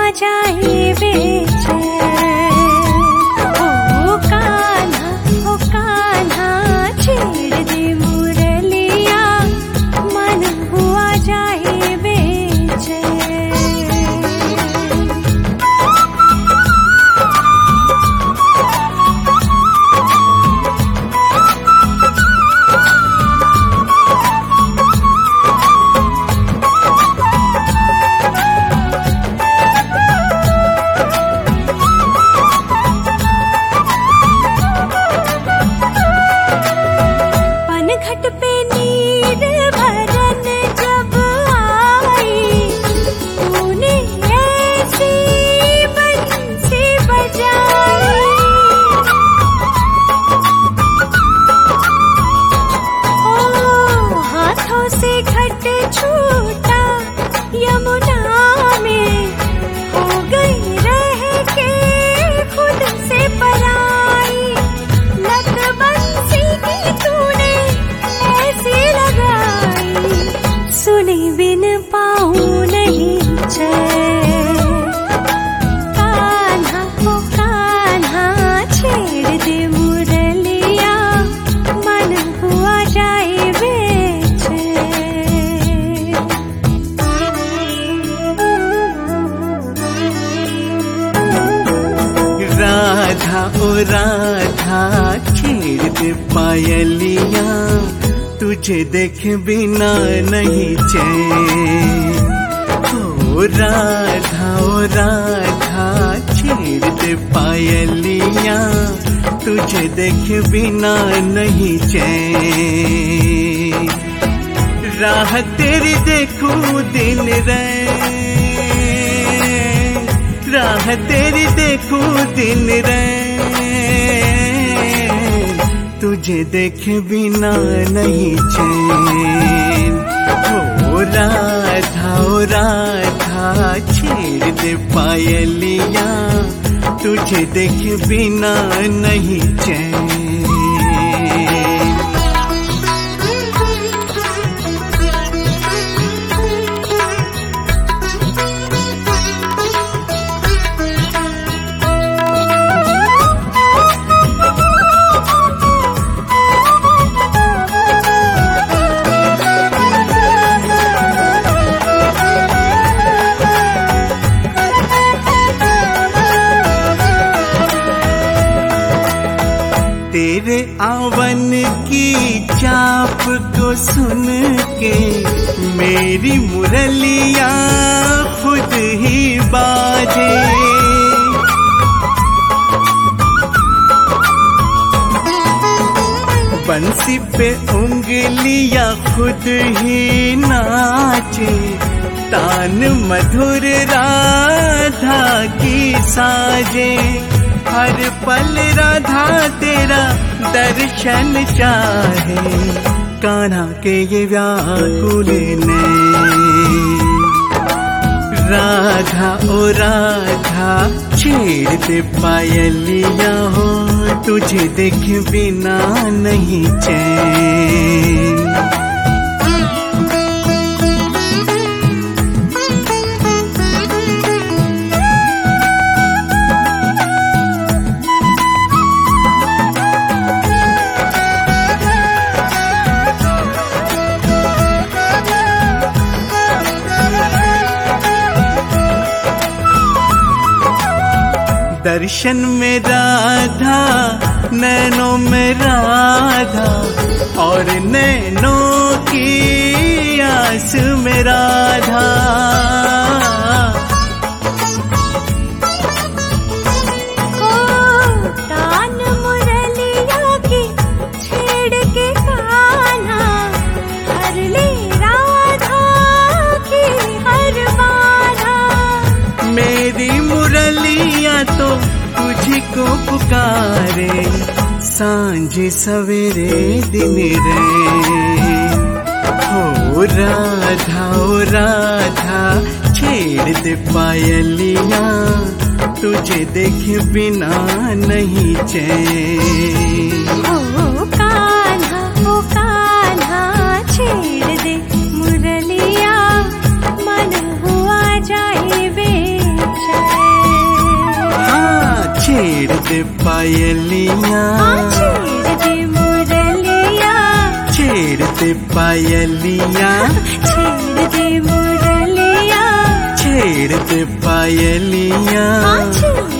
जाए बेचैन। ओ कान्हा छेड़ दे मुरलिया, मन हुआ जाए बेचैन। घट पे नीर भरन जब आई, तूने ऐसी बंसी बजाई। ओ हाथों से घट छूटा यमुना में, हो गई रह के खुद से पराई। लत बंसी की तूने ऐसी लगाई, सुने बिन पाऊं नहीं चैन। कान्हा को कान्हा छेड़ दे मुरलिया, मन हुआ जाए बेचैन। राधा ओ राधा छेड़ दे पायलिया, तुझे देख बिना नहीं चैन। ओ राधा छेड़ दे पायलिया, तुझे देख बिना नहीं चैन। राह तेरी देखूं दिन रैन, राह तेरी देखूं दिन रैन, तुझे देखे बिना नहीं चैन। ओ राधा छेड़ दे पायलिया, तुझे देखे बिना नहीं चैन। तेरे आवन की चाप को सुन के, मेरी मुरलिया खुद ही बाजे। बंसी पे उंगलियां खुद ही नाचे, तान मधुर राधा की साजे। हर पल राधा तेरा दर्शन चाहे, कान्हा के ये व्याकुल नैन। राधा ओ राधा छेड़ दे पायलिया, हो तुझे देख बिना नहीं चैन। दर्शन में राधा, नैनों में राधा, और नैनों की आस में राधा। कान मुरलिया की छेड़ के कान्हा, हर ले राधा की हर बाधा। मेरी मुरलिया तो तुझी को पुकारे, सांझ सवेरे दिन रे। हो राधा छेड़ दे पायलिया, तुझे देख बिना नहीं चैन। ओ कान्हा छेड़ दे मुरलिया, मन हुआ जाए बेचैन। छेड़ दे पायलियां, छेड़ दे मुरलिया, छेड़ दे पायलियां, छेड़ दे मुरलिया, छेड़ दे पायलियां। छेड़